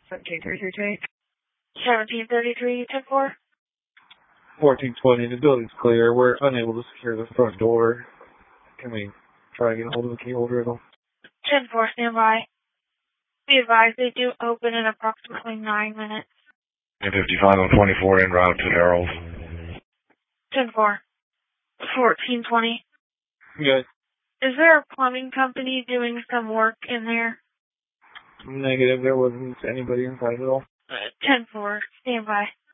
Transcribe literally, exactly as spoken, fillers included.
seventeen thirty-three. seventeen thirty-three, ten four. fourteen twenty, the building's clear. We're unable to secure the front door. Can we try to get hold of the key holder at all? ten four, stand by. Be advised, they do open in approximately nine minutes. ten fifty-five on twenty-four en route to Harold. ten four. fourteen twenty. Good. Is there a plumbing company doing some work in there? Negative, there wasn't anybody inside at all. Uh, ten four, stand by.